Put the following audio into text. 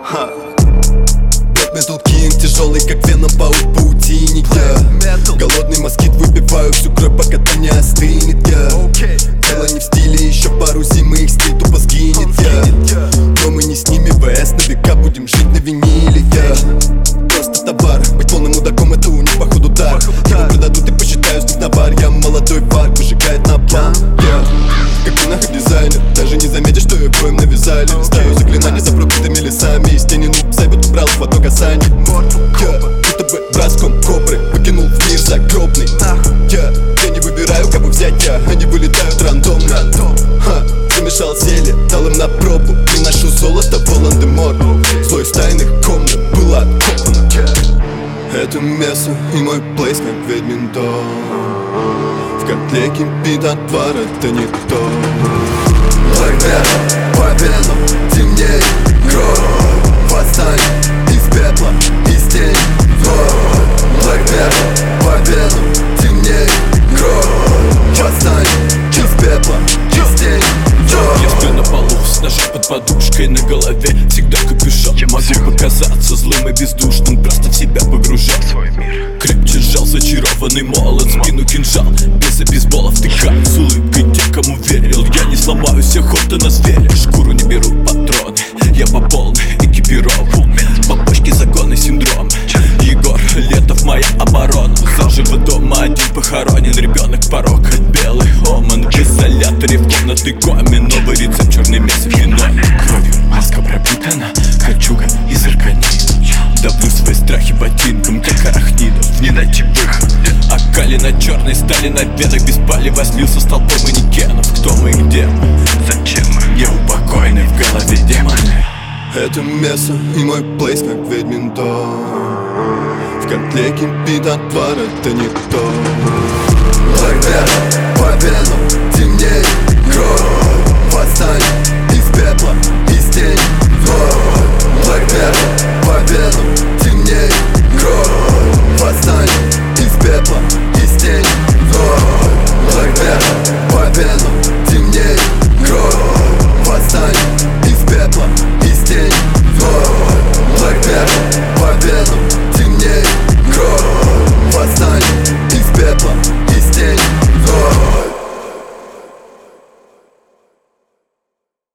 Black Metal King, тяжелый как веном, паук в паутине, голодный москит, выпиваю всю кровь, пока ты не остынет, Дело не в стиле, еще пару зим и их стиль тупо сгинет, Но мы не с ними, ВС на века, будем жить на виниле, Просто товар, быть полным мудаком, это у них походу дар. Его продадут и посчитаю с них навар. Я молодой вар, выжигает на план, Как винах и дизайнер, даже не заметишь, что его им навязали. Ставлю заклинания за проклятыми лесами. Из тени нуб сайбет убрал в одно касание. Будто бы броском кобры выкинул в мир загробный. Я не выбираю, кого взять я, они вылетают рандомно. Замешал зелье, дал им на пробу. Приношу золото в Волан-де-Мор. Слой стайных комнат было откопано. Это место и мой плейс, как ведьмин дом. В котле кипит отвар, это не то. Black Metal, по венам темнеет кровь. Восстань из пепла, из тени вновь. Black Metal, по венам темнеет кровь. Восстань из пепла, из тени. Я сплю на полу с ножом под подушкой, на голове всегда капюшон. Я могу показаться злым и бездушным, просто в себя погружал свой мир. Крепче сжал зачарованный молот, спину кинжал, без бейсбола втыкаю с улыбкой те, кому верил. Я не сломаюсь, охота на зверя, шкуру не беру патроны. Я по полной экипирован, по почке законный синдром. Егор Летов, моя оборона. Заживо дома один похоронен, ребенок порок, белый оман. В изоляторе в комнатной коме, новый рецепт, черный месяц феномен. Кровью маска пропитана, кольчуга из арканина. Давлю свои страхи ботинком, как арахнидов, не найти выход. Окалина черной стали на венах, без палева слился столбом манекенов. Кто мы и где мы, зачем мы, неупокойны в голове демоны. Это место и мой плейс, как ведьмин дом. В котле кипит отвар, это не то. Black Metal, по венам темнеет кровь. Восстань